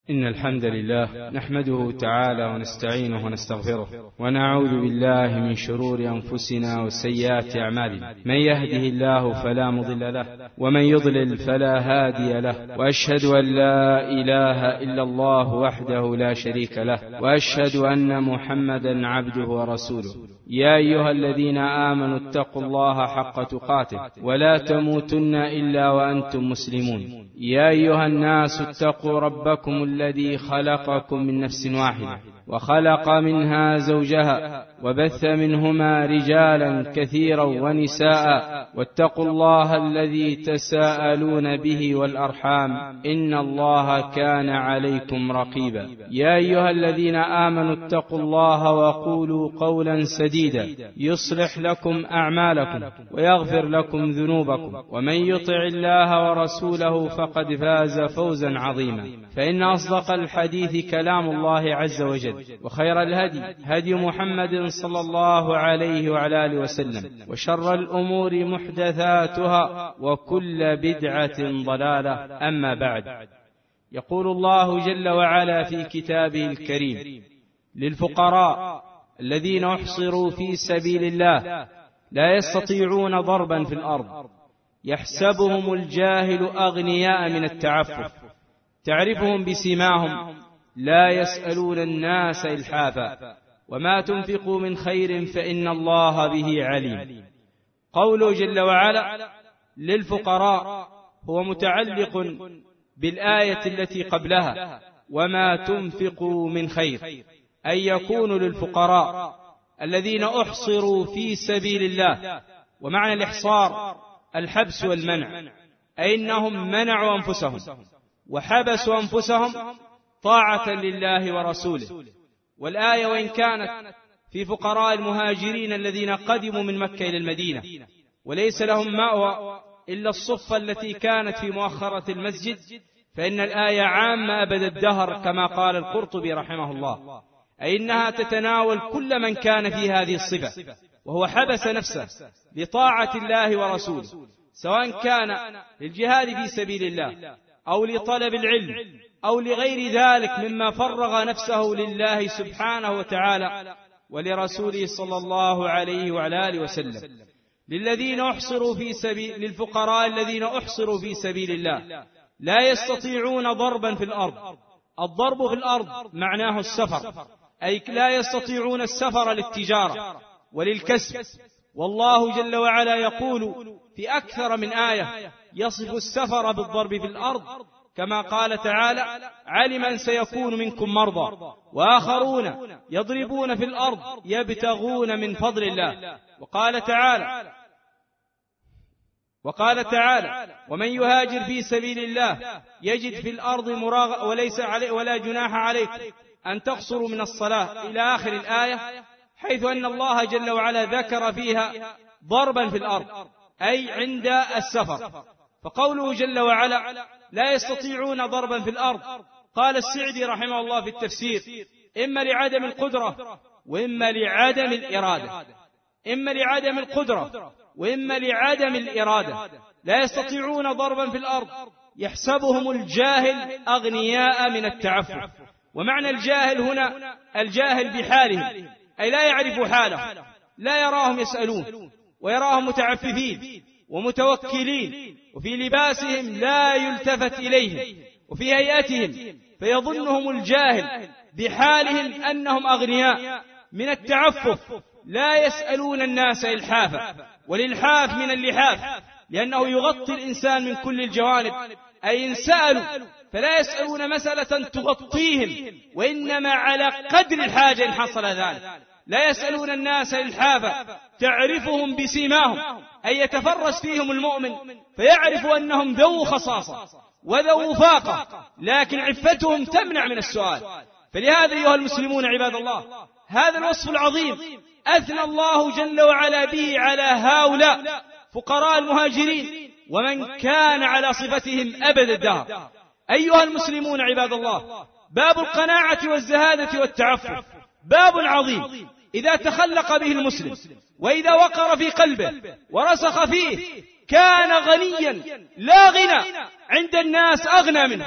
إن الحمد لله نحمده تعالى ونستعينه ونستغفره ونعوذ بالله من شرور أنفسنا وسيئات أعمالنا. من يهده الله فلا مضل له ومن يضلل فلا هادي له، وأشهد أن لا إله إلا الله وحده لا شريك له، وأشهد أن محمدا عبده ورسوله. يا أيها الذين آمنوا اتقوا الله حق تقاته ولا تموتن إلا وأنتم مسلمون. يا أيها الناس اتقوا ربكم الذي خلقكم من نفس واحدة وخلق منها زوجها وبث منهما رجالا كثيرا ونساء، واتقوا الله الذي تساءلون به والأرحام إن الله كان عليكم رقيبا. يا أيها الذين آمنوا اتقوا الله وقولوا قولا سديدا يصلح لكم أعمالكم ويغفر لكم ذنوبكم، ومن يطع الله ورسوله فقد فاز فوزا عظيما. فإن أصدق الحديث كلام الله عز وجل، وخير الهدي هدي محمد صلى الله عليه وعلى آله وسلم، وشر الأمور محدثاتها وكل بدعة ضلالة. أما بعد، يقول الله جل وعلا في كتابه الكريم: للفقراء الذين أحصروا في سبيل الله لا يستطيعون ضربا في الأرض يحسبهم الجاهل أغنياء من التعفف، تعرفهم بسيماهم لا يسألون الناس إلحافا، وما تنفقوا من خير فإن الله به عليم. قوله جل وعلا للفقراء هو متعلق بالآية التي قبلها: وما تنفقوا من خير، أي يكون للفقراء الذين أحصروا في سبيل الله. ومعنى الإحصار الحبس والمنع، أي إنهم منعوا أنفسهم وحبسوا أنفسهم طاعة لله ورسوله. والآية وإن كانت في فقراء المهاجرين الذين قدموا من مكة إلى المدينة وليس لهم مأوى إلا الصفة التي كانت في مؤخرة المسجد، فإن الآية عامة أبد الدهر كما قال القرطبي رحمه الله، أي إنها تتناول كل من كان في هذه الصفة وهو حبس نفسه لطاعة الله ورسوله، سواء كان للجهاد في سبيل الله أو لطلب العلم أو لغير ذلك مما فرغ نفسه لله سبحانه وتعالى ولرسوله صلى الله عليه وعلى آله وسلم. للفقراء الذين أحصروا في سبيل الله لا يستطيعون ضربا في الأرض. الضرب في الأرض معناه السفر، أي لا يستطيعون السفر للتجارة وللكسب. والله جل وعلا يقول في أكثر من آية يصف السفر بالضرب في الأرض، كما قال تعالى: علم أن سيكون منكم مرضى وآخرون يضربون في الأرض يبتغون من فضل الله. وقال تعالى: ومن يهاجر في سبيل الله يجد في الأرض ولا جناح عليكم أن تقصروا من الصلاة إلى آخر الآية، حيث أن الله جل وعلا ذكر فيها ضربا في الأرض أي عند السفر. فقوله جل وعلا لا يستطيعون ضربا في الأرض، قال السعدي رحمه الله في التفسير: إما لعدم القدرة وإما لعدم الإرادة. إما لعدم القدرة وإما لعدم الإرادة. لا يستطيعون ضربا في الأرض يحسبهم الجاهل أغنياء من التعفف. ومعنى الجاهل هنا الجاهل بحالهم، أي لا يعرف حاله، لا يراهم يسألون ويراهم متعففين ومتوكلين، وفي لباسهم لا يلتفت إليهم، وفي هيئتهم فيظنهم الجاهل بحالهم أنهم أغنياء من التعفف، لا يسألون الناس إلحافا. والإلحاف من اللحاف لأنه يغطي الإنسان من كل الجوانب، أي إن سألوا فلا يسألون مسألة تغطيهم، وإنما على قدر الحاجة إن حصل ذلك. لا يسألون الناس إلحافا، تعرفهم بسيماهم، أي يتفرس فيهم المؤمن فيعرف أنهم ذو خصاصة وذو وفاقة، لكن عفتهم تمنع من السؤال. فلهذا أيها المسلمون عباد الله، هذا الوصف العظيم أثنى الله جل وعلا به على هؤلاء فقراء المهاجرين ومن كان على صفتهم أبد الدهر. أيها المسلمون عباد الله، باب القناعة والزهادة والتعفف باب عظيم إذا تخلق به المسلم، وإذا وقر في قلبه ورسخ فيه كان غنيا لا غنى عند الناس أغنى منه.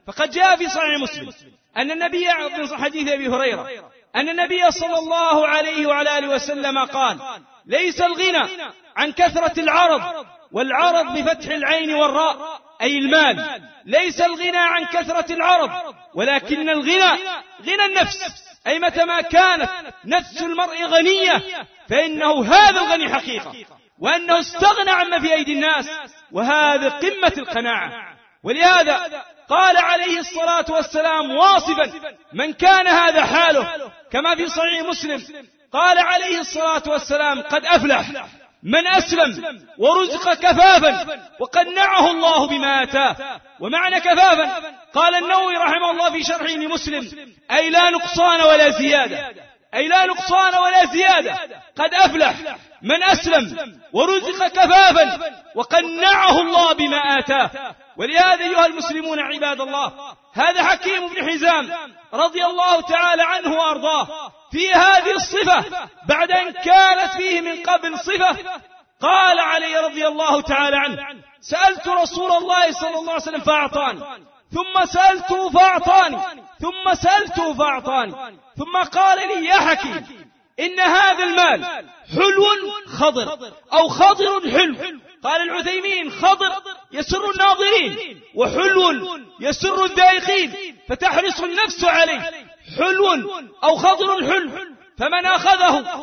فقد جاء في صحيح مسلم أن النبي في حديث أبي هريرة أن النبي صلى الله عليه وعلى آله وسلم قال: ليس الغنى عن كثرة العرض، والعرض بفتح العين والراء أي المال، ليس الغنى عن كثرة العرض، ولكن الغنى غنى النفس، أي متى ما كانت نفس المرء غنية فإنه هذا الغني حقيقة، وأنه استغنى عما في أيدي الناس، وهذا قمة القناعة. ولهذا قال عليه الصلاة والسلام واصفا من كان هذا حاله كما في صحيح مسلم، قال عليه الصلاة والسلام: قد أفلح من أسلم ورزق كفافا وقنعه الله بما آتاه. ومعنى كفافا قال النووي رحمه الله في شرحه لمسلم: أي لا نقصان ولا زيادة، أي لا نقصان ولا زيادة. قد أفلح من أسلم ورزق كفافا وقنعه الله بما آتاه. ولهذا أيها المسلمون عباد الله، هذا حكيم بن حزام رضي الله تعالى عنه وأرضاه في هذه الصفة بعد أن كانت فيه من قبل صفة. قال عليه رضي الله تعالى عنه: سألت رسول الله صلى الله عليه وسلم فأعطاني، ثم سألته فأعطاني، ثم سألته فأعطاني، ثم قال لي: يا حكيم، إن هذا المال حلو خضر أو خضر حلو. قال العثيمين: خضر يسر الناظرين، وحلو يسر الذائقين، فتحرص النفس عليه. حلو أو خضر حلو، فمن أخذه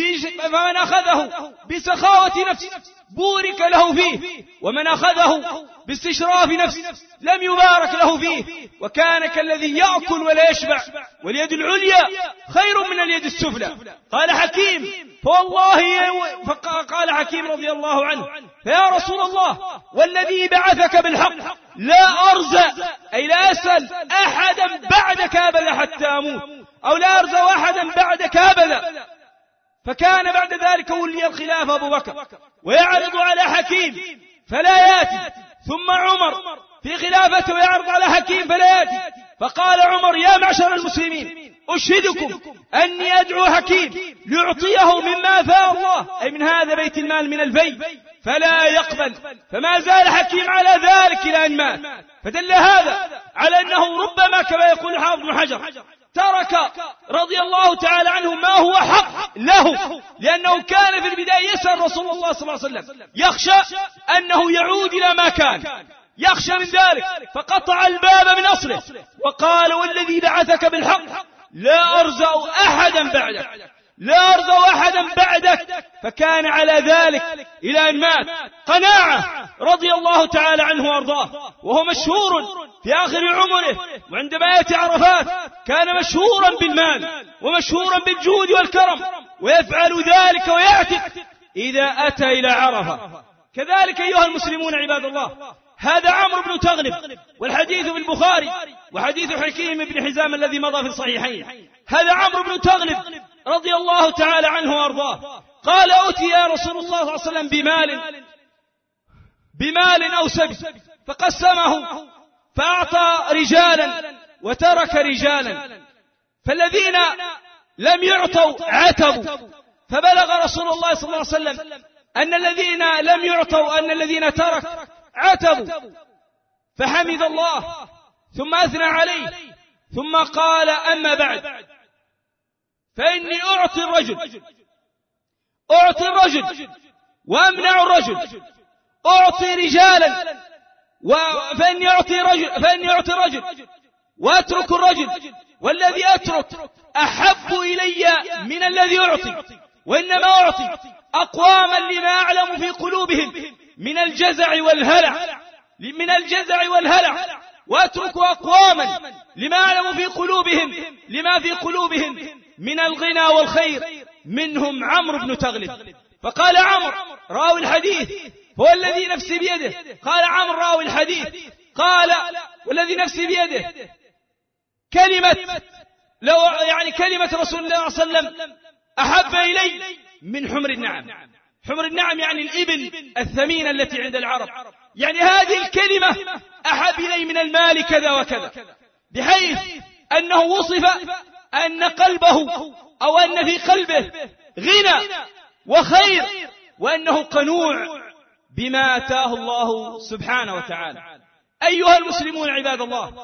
بسخاوة نفس بورك له فيه، ومن أخذه باستشراف نفس لم يبارك له فيه، وكان كالذي يأكل ولا يشبع، واليد العليا خير من اليد السفلى. قال حكيم: فقال حكيم رضي الله عنه: فيا رسول الله والذي بعثك بالحق لا أرزى، أي لا أسأل أحدا بعدك أبدا حتى أموت، أو لا أرزى أحدا بعدك أبدا. فكان بعد ذلك ولي الخلافة أبو بكر ويعرض على حكيم فلا يأتي، ثم عمر في خلافته ويعرض على حكيم فلا يأتي. فقال عمر: يا معشر المسلمين، أشهدكم أني أدعو حكيم ليعطيه مما أفاء الله، أي من هذا بيت المال من الفي، فلا يقبل. فما زال حكيم على ذلك إلى أن مات. فدل هذا على أنه ربما كما يقول حافظ بن حجر ترك رضي الله تعالى عنه ما هو حق له، لأنه كان في البداية يسأل رسول الله صلى الله عليه وسلم، يخشى أنه يعود إلى ما كان، يخشى من ذلك، فقطع الباب من أصله وقال: والذي بعثك بالحق لا أرزق أحدا بعدك، لا أرزق أحدا بعدك. فكان على ذلك إلى أن مات. قناعة رضي الله تعالى عنه وأرضاه، وهو مشهور في آخر عمره وعندما يأتي عرفات كان مشهورا بالمال ومشهورا بالجود والكرم، ويفعل ذلك ويعتق إذا أتى إلى عرفة. كذلك أيها المسلمون عباد الله، هذا عمرو بن تغلب، والحديث في البخاري، وحديث حكيم بن حزام الذي مضى في الصحيحين. هذا عمرو بن تغلب رضي الله تعالى عنه وأرضاه قال: أوتي يا رسول الله صلى الله عليه وسلم بمال أو سبي، فقسمه فأعطى رجالا وترك رجالا، فالذين لم يعطوا عتبوا، فبلغ رسول الله صلى الله عليه وسلم أن الذين لم يعطوا أن الذين ترك عتبوا، فحمد الله ثم أثنى عليه، ثم قال: أما بعد، فإني أعطي الرجل وأمنع الرجل، أعطي رجالا فإني أعطي الرجل وأترك الرجل، والذي أترك أحب إلي من الذي أعطي، وإنما أعطي أقواما لما أعلم في قلوبهم من الجزع والهلع، وأترك أقواما لما أعلم لما في قلوبهم من الغنى والخير، منهم عمرو بن تغلب. فقال عمرو راوي الحديث: هو الذي نفسي بيده. قال عمرو راوي الحديث: قال: والذي نفسي بيده، كلمة رسول الله صلى الله عليه وسلم أحب إلي من حمر النعم. حمر النعم يعني الإبل الثمينة التي عند العرب، يعني هذه الكلمة أحب إلي من المال كذا وكذا، بحيث أنه وصف أن قلبه أو أن في قلبه غنى وخير، وأنه قنوع بما آتاه الله سبحانه وتعالى. أيها المسلمون عباد الله،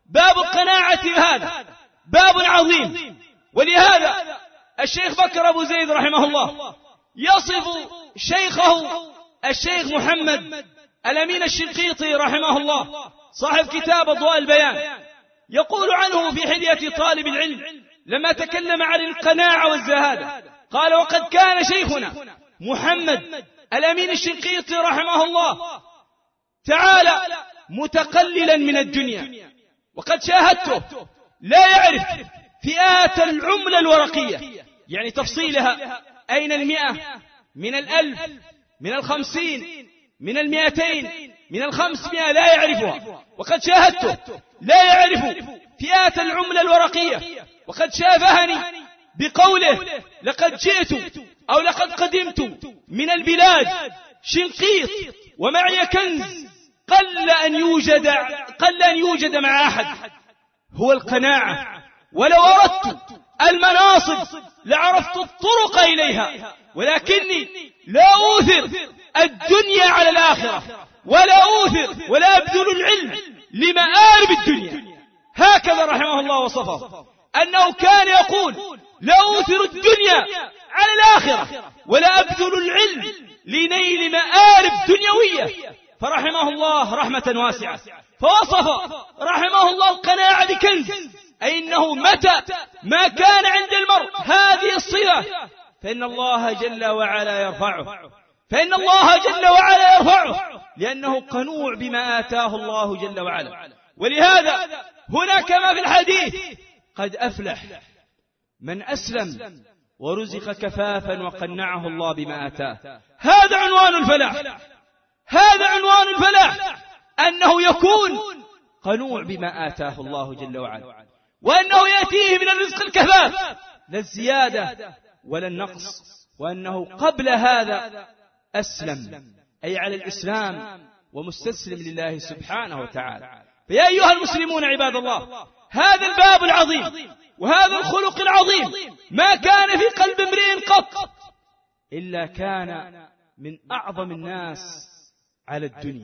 باب القناعة هذا باب عظيم. ولهذا الشيخ بكر أبو زيد رحمه الله يصف شيخه الشيخ محمد الأمين الشنقيطي رحمه الله صاحب كتاب أضواء البيان، يقول عنه في حلية طالب العلم لما تكلم عن القناعة والزهادة، قال: وقد كان شيخنا محمد الأمين الشنقيطي رحمه الله تعالى متقللا من الدنيا، وقد شاهدته لا يعرف فئات العملة الورقية، يعني تفصيلها، أين 100 من 1000 من 50 من 200 من 500 لا يعرفها. وقد شاهدته لا يعرف فئات العملة الورقية، وقد شافهني بقوله: لقد جئت أو لقد قدمت من البلاد شنقيط ومعي كنز قل أن يوجد مع أحد، هو القناعة. ولو أردت المناصب لعرفت الطرق إليها، ولكني لا أوثر الدنيا على الآخرة، ولا أبذل العلم لمآرب الدنيا. هكذا رحمه الله وصفه، أنه كان يقول: لا أوثر الدنيا على الآخرة ولا أبذل العلم لنيل مآرب دنيوية. فرحمه الله رحمة واسعة، فوصف رحمه الله القناعة بكنز، أي أنه متى ما كان عند المرء هذه الصفة فإن الله جل وعلا يرفعه، لأنه قنوع بما آتاه الله جل وعلا. ولهذا هنا كما في الحديث: قد أفلح من أسلم ورزق كفافا وقنعه الله بما آتاه. هذا عنوان الفلاح، أنه يكون قنوع بما آتاه الله جل وعلا، وأنه يأتيه من الرزق الكفاف لا الزيادة ولا النقص، وأنه قبل هذا أسلم، أي على الإسلام ومستسلم لله سبحانه وتعالى. فيا أيها المسلمون عباد الله، هذا الباب العظيم وهذا الخلق العظيم ما كان في قلب امرئ قط إلا كان من أعظم الناس على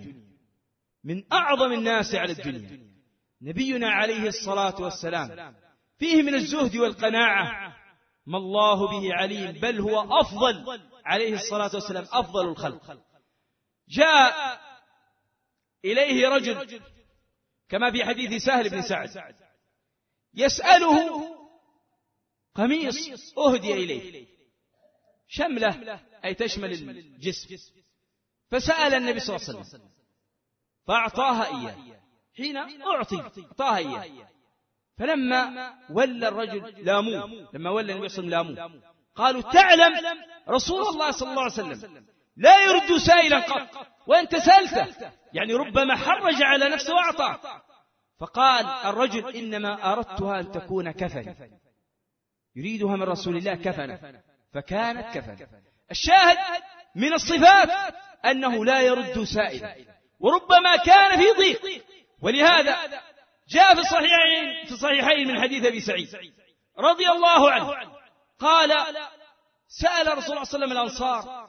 الدنيا. نبينا عليه الصلاة والسلام فيه من الزهد والقناعة ما الله به عليم، بل هو أفضل عليه الصلاة والسلام، أفضل الخلق. جاء إليه رجل كما في حديث سهل بن سعد يسأله قميص أهدي إليه، شملة أي تشمل الجسم، فسأل النبي صلى الله عليه وسلم فأعطاها إياه. حين أعطاها إياه، فلما ولى الرجل لاموه، لما ولى النبي صلى الله عليه وسلم لاموه، قالوا: تعلم رسول الله صلى الله عليه وسلم لا يرد سائلا قط، وأنت سألته، يعني ربما حرج على نفسه وأعطاه. فقال الرجل: إنما أردتها أن تكون كفن، يريدها من رسول الله كفنا، فكانت كفن. الشاهد من الصفات أنه لا يرد سائلا، وربما كان في ضيق. ولهذا جاء في الصحيحين من حديث أبي سعيد رضي الله عنه قال: سأل رسول الله صلى الله عليه وسلم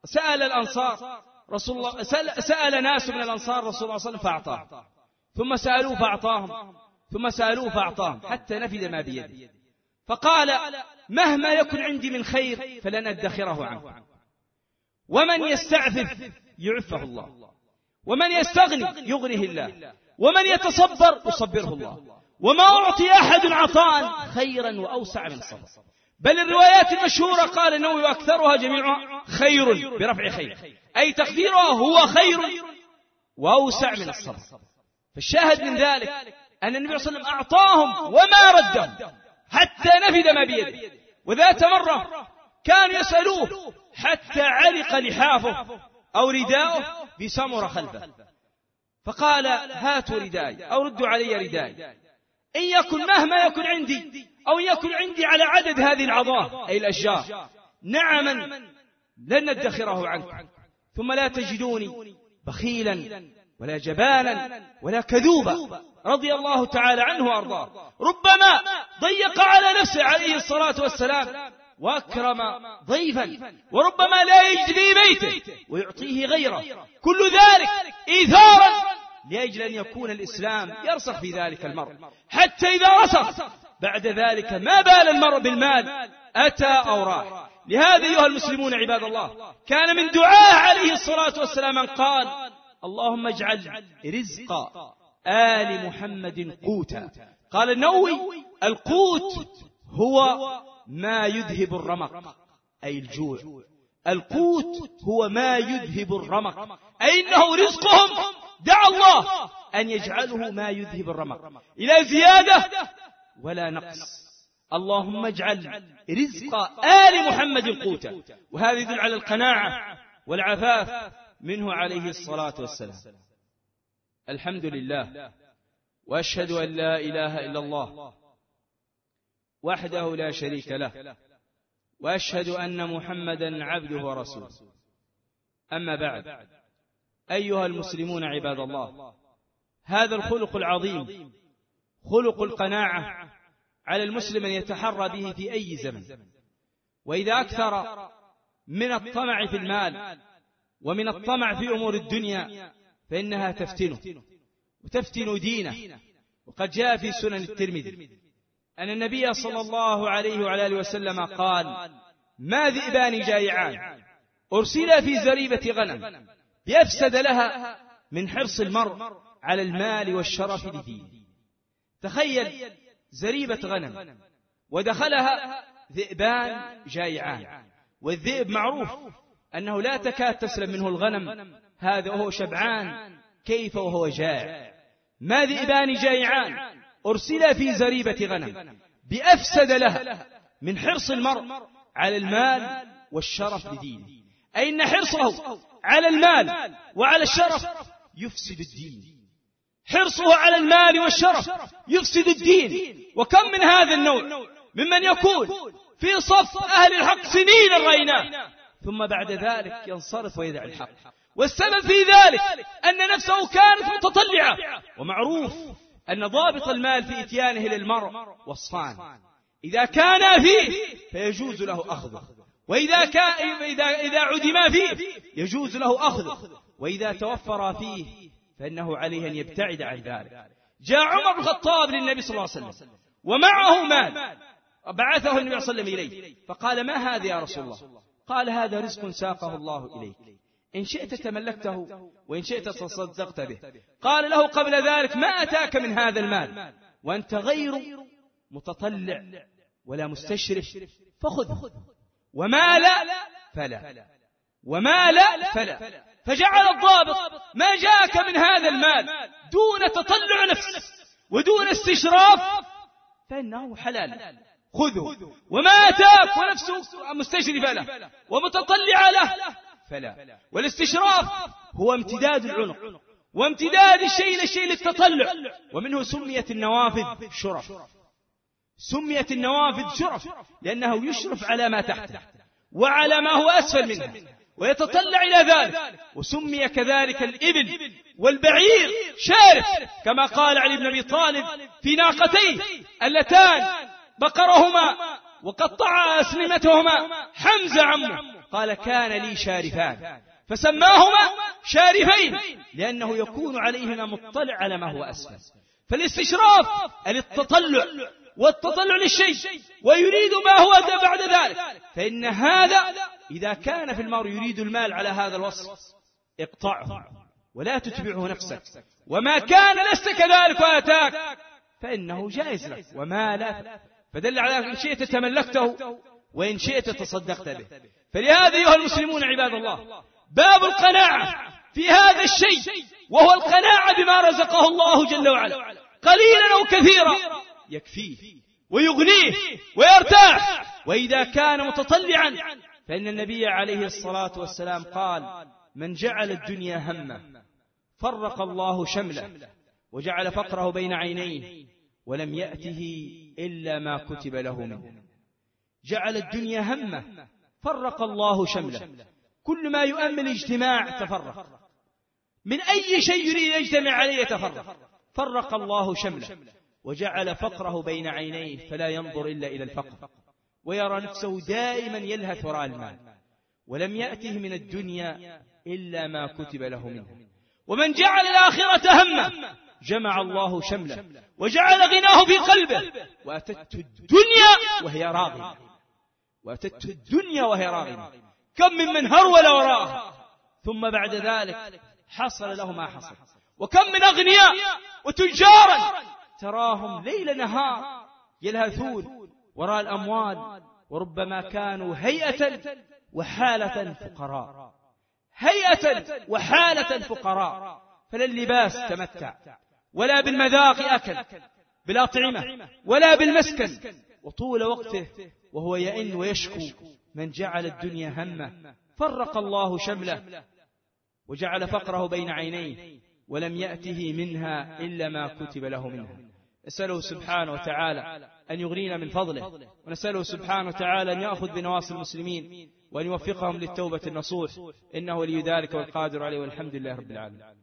سأل ناس من الأنصار رسول الله صلى الله عليه وسلم فأعطاه، ثم سألوه فأعطاهم حتى نفد ما بيده. فقال: مهما يكن عندي من خير فلن أدخره عنه، ومن يستعفف يعفه الله، ومن يستغني يغنيه الله، ومن يتصبر يصبره الله، وما أعطي أحد عطاء خيرا وأوسع من الصبر. بل الروايات المشهورة قال النووي: أكثرها جميعها خير برفع خير، أي تقديرها هو خير وأوسع من الصبر. فالشاهد من ذلك أن النبي صلى الله عليه وسلم أعطاهم وما ردهم حتى نفد ما بيده. وذات مرة كانوا يسألوه حتى علق لحافه أو رداؤه بسمر خلفه، فقال: هاتوا رداي أو ردوا علي رداي، إن يكن مهما يكن عندي أو يكن عندي على عدد هذه العظام أي الأشجار نعما لن ندخره عنكم، ثم لا تجدوني بخيلا ولا جبانا ولا كذوبا، رضي الله تعالى عنه وأرضاه. ربما ضيق على نفسه عليه الصلاة والسلام وأكرم ضيفا، وربما لا يجد في بيته ويعطيه غيره، كل ذلك إيثارا لأجل أن يكون الإسلام يرسخ في ذلك المرء، حتى إذا رسخ بعد ذلك ما بال المرء بالمال أتى أو راح. لهذا أيها المسلمون عباد الله، كان من دعاء عليه الصلاة والسلام أن قال: اللهم اجعل رزق آل محمد قوتا. قال النووي: القوت هو ما يذهب الرمق، أي الجوع. القوت هو ما يذهب الرمق، أي إنه رزقهم دعا الله أن يجعله ما يذهب الرمق، إلى زيادة ولا نقص. اللهم اجعل رزق آل محمد قوتا. وهذا يدل على القناعة والعفاف منه عليه الصلاة والسلام. الحمد لله، وأشهد أن لا إله إلا الله وحده لا شريك له، وأشهد أن محمدا عبده ورسوله. أما بعد، أيها المسلمون عباد الله، هذا الخلق العظيم، خلق القناعة، على المسلم أن يتحرى به في أي زمن. وإذا أكثر من الطمع في المال ومن الطمع في أمور الدنيا فإنها تفتنه وتفتن دينه. وقد جاء في سنن الترمذي أن النبي صلى الله عليه وعلى آله وسلم قال: ما ذئبان جائعان أرسلا في زريبة غنم بأفسد لها من حرص المرء على المال والشرف لدينه. تخيل زريبة غنم ودخلها ذئبان جائعان، والذئب معروف أنه لا تكاد تسلم منه الغنم، هذا وهو شبعان، كيف وهو جائع؟ ما ذئبان جائعان أرسلا في زريبة غنم بأفسد لها من حرص المرء على المال والشرف لدينه، أي أن حرصه على المال وعلى الشرف يفسد الدين. حرصه على المال والشرف يفسد الدين. وكم من هذا النوع ممن يكون في صف أهل الحق سنين رأيناه، ثم بعد ذلك ينصرف ويدع الحق. والسبب في ذلك أن نفسه كانت متطلعة. ومعروف أن ضابط المال في إتيانه للمرء وصفان: إذا كان فيه فيجوز له أخذه، وإذا عدم فيه يجوز له أخذه، وإذا توفر فيه فإنه عليه أن يبتعد عن ذلك. جاء عمر بن الخطاب للنبي صلى الله عليه وسلم ومعه مال، بعثه النبي صلى الله عليه وسلم إليه، فقال: ما هذا يا رسول الله؟ قال: هذا رزق ساقه الله إليك، إن شئت تملكته وإن شئت تصدقت به. قال له قبل ذلك: ما أتاك من هذا المال وأنت غير متطلع ولا مستشرف، فخذ، وما لا فلا، وما لا فلا. فجعل الضابط: ما جاءك من هذا المال دون تطلع نفس ودون استشراف فإنه حلال، خذه. وما أتاك ونفسه مستشرفة له ومتطلع له فلا. والاستشراف هو امتداد العنق وامتداد الشيء للشيء للتطلع، ومنه سميت النوافذ شرف. سميت النوافذ شرف لأنه يشرف على ما تحته وعلى ما هو أسفل منه ويتطلع إلى ذلك. وسمي كذلك الإبل والبعير شارف، كما قال علي بن أبي طالب في ناقتيه اللتان بقرهما وقطع أسنمتهما حمزة عمه، قال: كان لي شارفان فسماهما شارفين، لأنه يكون عليهما مطلع على ما هو أسفل. فالاستشراف التطلع، والتطلع للشيء ويريد ما هو بعد ذلك، فإن هذا إذا كان في المرء يريد المال على هذا الوصف اقطعه ولا تتبعه نفسك. وما كان لست كذلك وأتاك فإنه جائز لك، وما لا، فدل على إن شئت تملكته وإن شئت تصدقت به. فلهذا أيها المسلمون عباد الله، باب القناعة في هذا الشيء، وهو القناعة بما رزقه الله جل وعلا، قليلا أو كثيرا يكفيه ويغنيه ويرتاح. وإذا كان متطلعا فإن النبي عليه الصلاة والسلام قال: من جعل الدنيا همه فرق الله شمله وجعل فقره بين عينيه ولم يأته إلا ما كتب له منه. جعل الدنيا همه فرق الله شمله، كل ما يؤمل اجتماع تفرق، من أي شيء يريد يجتمع عليه يتفرق. فرق الله شمله وجعل فقره بين عينيه فلا ينظر إلا إلى الفقر، ويرى نفسه دائما يلهث وراء المال، ولم يأته من الدنيا إلا ما كتب له منه. ومن جعل الآخرة همه جمع الله شمله وجعل غناه في قلبه وأتته الدنيا وهي راغمة كم من هرول وراءه ثم بعد ذلك حصل له ما حصل. وكم من أغنياء وتجارا تراهم ليل نهار يلهثون وراء الأموال، وربما كانوا هيئة وحالة فقراء، فلا اللباس تمتع ولا بالمذاق أكل بالأطعمة ولا بالمسكن، وطول وقته وهو يئن ويشكو. من جعل الدنيا همه فرق الله شمله وجعل فقره بين عينيه ولم يأته منها إلا ما كتب له منها. نسأله سبحانه وتعالى أن يغنينا من فضله، ونسأله سبحانه وتعالى أن يأخذ بنواصي المسلمين وأن يوفقهم للتوبة النصوح، إنه ولي ذلك والقادر عليه، والحمد لله رب العالمين.